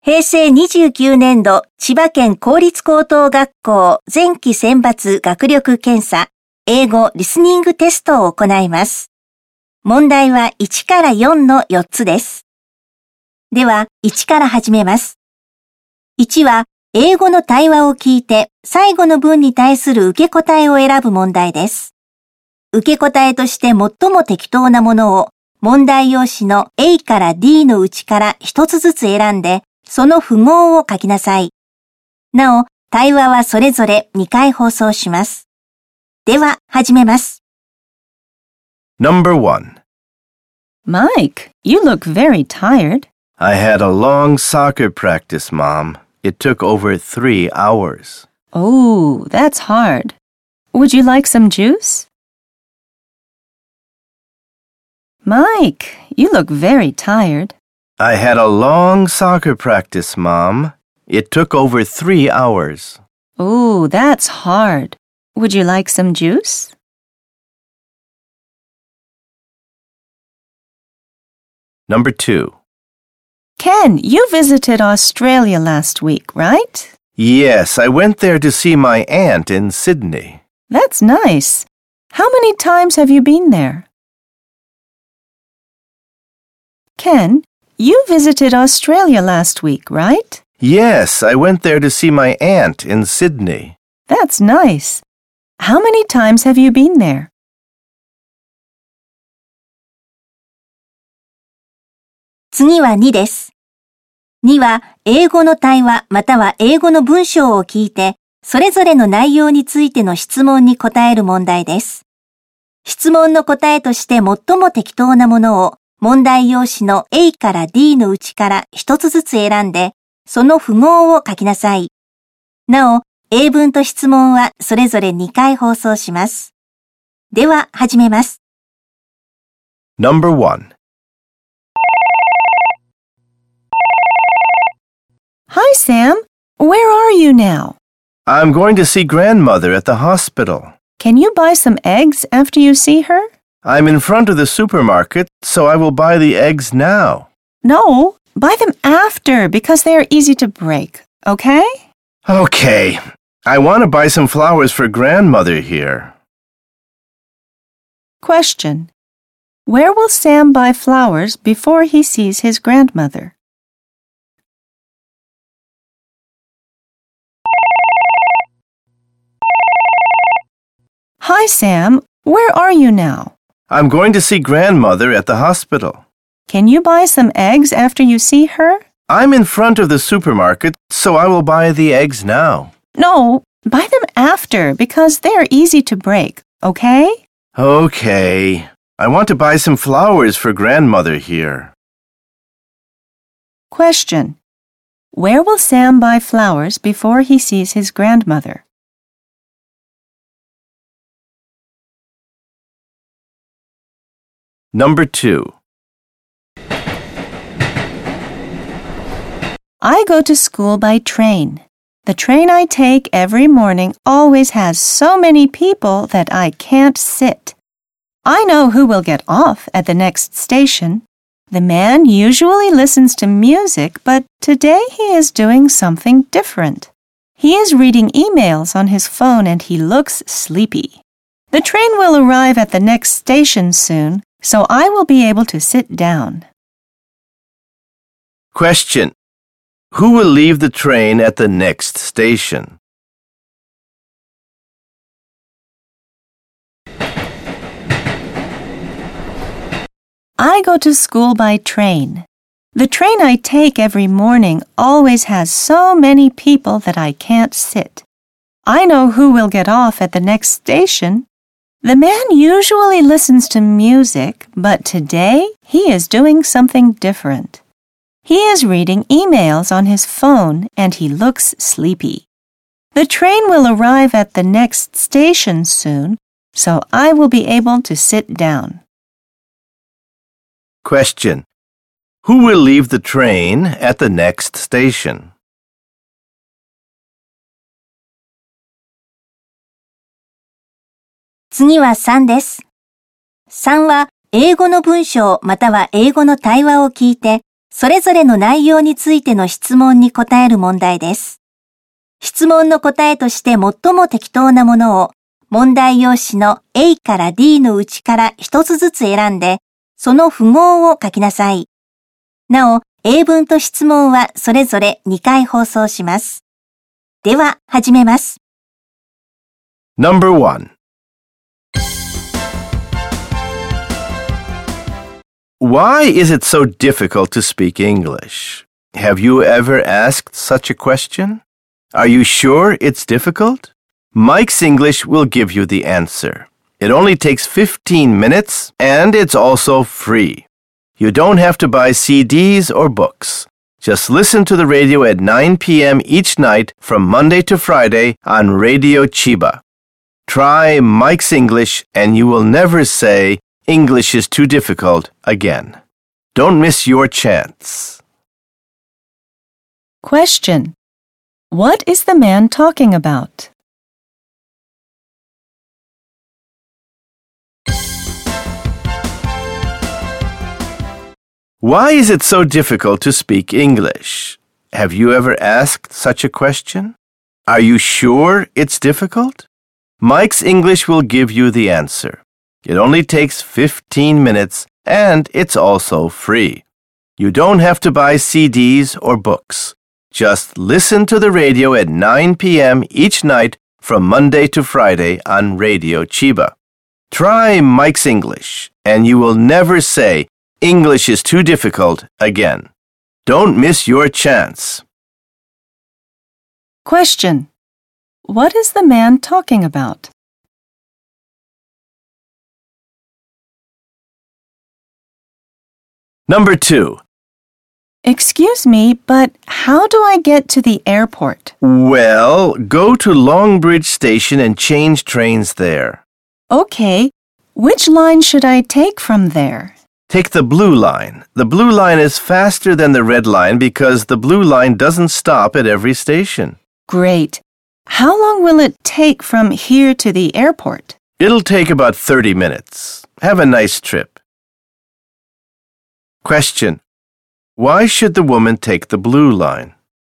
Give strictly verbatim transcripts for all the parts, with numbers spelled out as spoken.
平成にじゅうきゅうねん度千葉県公立高等学校前期選抜学力検査英語リスニングテストを行います。問題はいちからよんのよっつです。では、いちから始めます。いちは、英語の対話を聞いて最後の文に対する受け答えを選ぶ問題です。受け答えとして最も適当なものを問題用紙の A から D のうちから一つずつ選んで、その符号を書きなさい。なお、対話はそれぞれにかい放送します。では、始めます。 Number one. Mike, you look very tired. I had a long soccer practice, Mom. It took over three hours. Oh, that's hard. Would you like some juice? Mike, you look very tired. I had a long soccer practice, Mom. It took over three hours. Oh, that's hard. Would you like some juice? Number two. Ken, you visited Australia last week, right? Yes, I went there to see my aunt in Sydney. That's nice. How many times have you been there? Ken, you visited Australia last week, right? Yes, I went there to see my aunt in Sydney. That's nice. How many times have you been there? 次はにです。には英語の対話または英語の文章を聞いて、それぞれの内容についての質問に答える問題です。質問の答えとして最も適当なものを問題用紙の A から D のうちから一つずつ選んで、その符号を書きなさい。なお、英文と質問はそれぞれにかい放送します。では、始めます。 Number one. Hi, Sam. Where are you now? I'm going to see grandmother at the hospital. Can you buy some eggs after you see her? I'm in front of the supermarket, so I will buy the eggs now. No, buy them after because they are easy to break, okay? Okay. I want to buy some flowers for grandmother here. Question. Where will Sam buy flowers before he sees his grandmother? Hi, Sam. Where are you now? I'm going to see grandmother at the hospital. Can you buy some eggs after you see her? I'm in front of the supermarket, so I will buy the eggs now. No, buy them after because they are easy to break, okay? Okay. I want to buy some flowers for grandmother here. Question. Where will Sam buy flowers before he sees his grandmother? Number two. I go to school by train. The train I take every morning always has so many people that I can't sit. I know who will get off at the next station. The man usually listens to music, but today he is doing something different. He is reading emails on his phone and he looks sleepy. The train will arrive at the next station soon, so I will be able to sit down. Question. Who will leave the train at the next station? I go to school by train. The train I take every morning always has so many people that I can't sit. I know who will get off at the next station. The man usually listens to music, but today he is doing something different. He is reading emails on his phone and he looks sleepy. The train will arrive at the next station soon, so I will be able to sit down. Question. Who will leave the train at the next station? 次はさんです。さんは英語の文章または英語の対話を聞いて、 それぞれの内容についての質問に答える問題です。質問の答えとして最も適当なものを問題用紙の A から D のうちから一つずつ選んで、その符号を書きなさい。なお、英文と質問はそれぞれにかい放送します。では、始めます。 Number one. Why is it so difficult to speak English? Have you ever asked such a question? Are you sure it's difficult? Mike's English will give you the answer. It only takes fifteen minutes, and it's also free. You don't have to buy C Ds or books. Just listen to the radio at nine p.m. each night from Monday to Friday on Radio Chiba. Try Mike's English, and you will never say, English is too difficult again. Don't miss your chance. Question. What is the man talking about? Why is it so difficult to speak English? Have you ever asked such a question? Are you sure it's difficult? Mike's English will give you the answer. It only takes fifteen minutes, and it's also free. You don't have to buy C Ds or books. Just listen to the radio at nine p.m. each night from Monday to Friday on Radio Chiba. Try Mike's English, and you will never say, English is too difficult again. Don't miss your chance. Question. What is the man talking about? Number two. Excuse me, but how do I get to the airport? Well, go to Longbridge Station and change trains there. Okay. Which line should I take from there? Take the blue line. The blue line is faster than the red line because the blue line doesn't stop at every station. Great. How long will it take from here to the airport? It'll take about thirty minutes. Have a nice trip. Question. Why should the woman take the blue line?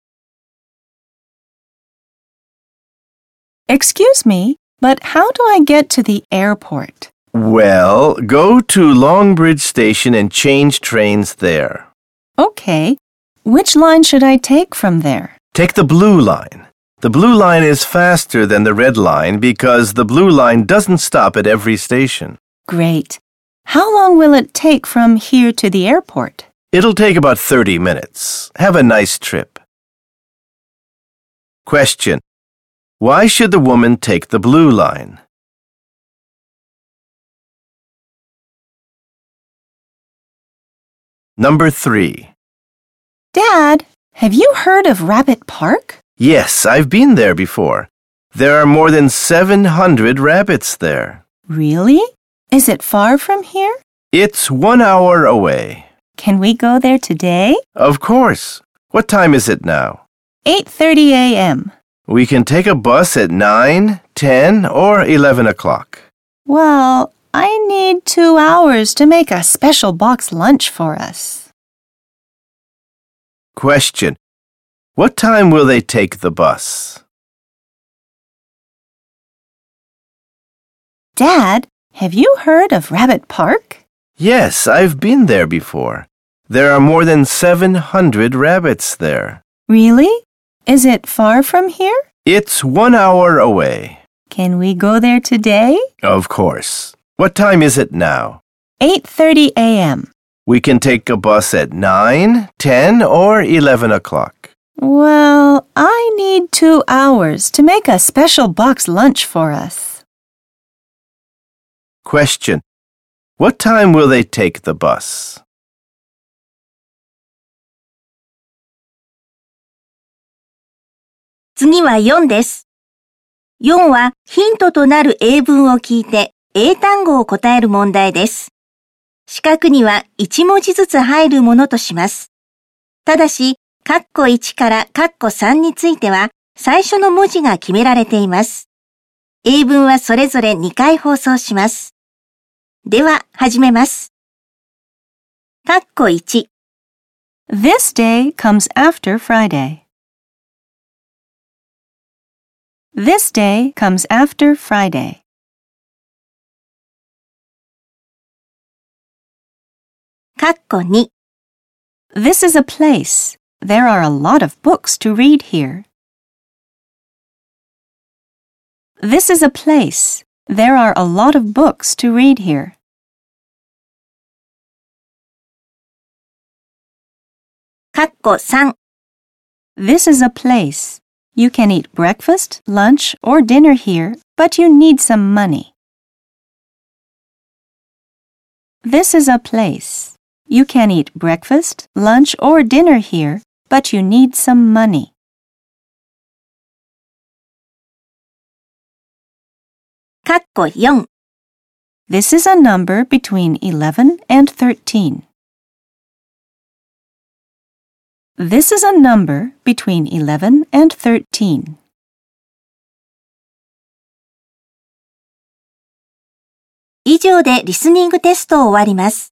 Excuse me, but how do I get to the airport? Well, go to Longbridge Station and change trains there. Okay. Which line should I take from there? Take the blue line. The blue line is faster than the red line because the blue line doesn't stop at every station. Great. How long will it take from here to the airport? It'll take about thirty minutes. Have a nice trip. Question. Why should the woman take the blue line? Number three. Dad, have you heard of Rabbit Park? Yes, I've been there before. There are more than seven hundred rabbits there. Really? Is it far from here? It's one hour away. Can we go there today? Of course. What time is it now? eight thirty a.m. We can take a bus at nine, ten, or eleven o'clock. Well, I need two hours to make a special box lunch for us. Question. What time will they take the bus? Dad, have you heard of Rabbit Park? Yes, I've been there before. There are more than seven hundred rabbits there. Really? Is it far from here? It's one hour away. Can we go there today? Of course. What time is it now? eight thirty a.m. We can take a bus at nine, ten, or eleven o'clock. Well, I need two hours to make a special box lunch for us. Question. What time will they take the bus? 次はよんです。よんはヒントとなる英文を聞いて英単語を答える問題です。四角にはいち文字ずつ入るものとします。ただし、括弧いちから括弧さんについては最初の文字が決められています。英文はそれぞれにかい放送します。では、始めます。括弧いち。 This day comes after Friday. This day comes after Friday. かっこに This is a place. There are a lot of books to read here. This is a place. There are a lot of books to read here. かっこさん This is a place. You can eat breakfast, lunch, or dinner here, but you need some money. This is a place. You can eat breakfast, lunch, or dinner here, but you need some money. かっこよん This is a number between eleven and thirteen. This is a number between eleven and thirteen. 以上でリスニングテストを終わります。